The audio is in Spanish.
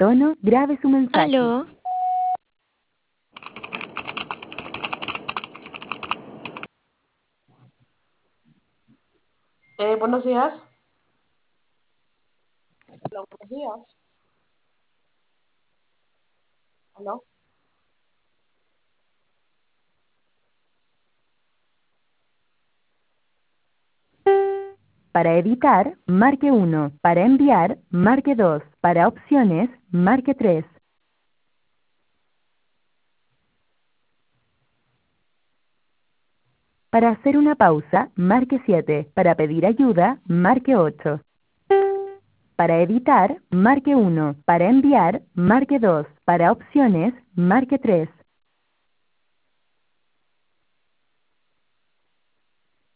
tono, grabe su mensaje. Aló. Buenos días. Hola, buenos días. ¿Aló? Para editar, marque 1. Para enviar, marque 2. Para opciones, marque 3. Para hacer una pausa, marque 7. Para pedir ayuda, marque 8. Para editar, marque 1. Para enviar, marque 2. Para opciones, marque 3.